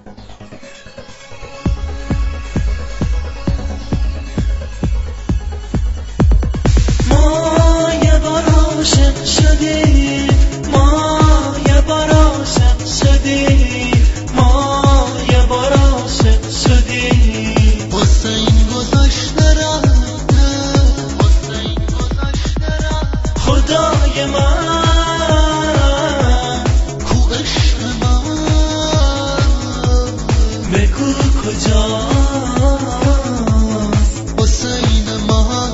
ما یه بار عاشق شدیم، ما یه بار عاشق شدیم، ما یه بار عاشق شدیم. حسین گذاشته رفته، حسین گذاشته رفته. خدای من کو عشق من، بگو کجاست حسین من.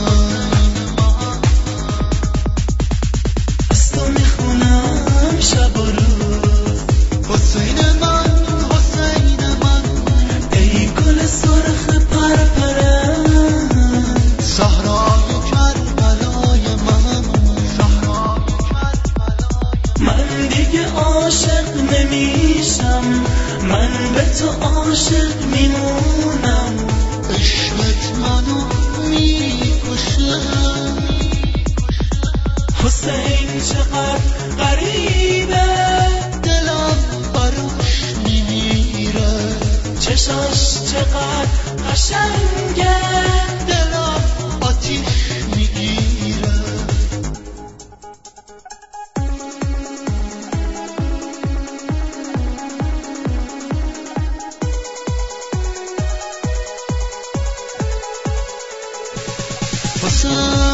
از تو میخونم شب و روز، حسین من، حسین من. ای گل سرخ پرپرم، صحرای کربلای من، صحرای کربلای من دیگه عاشق نمیشم، من به تو عاشق میمونم. عشقت منو میکشه. حسین چقدر غریبه، دلم براش میمیره. چشاش چقدر قشنگه، دلم آتیش میگیره. حسین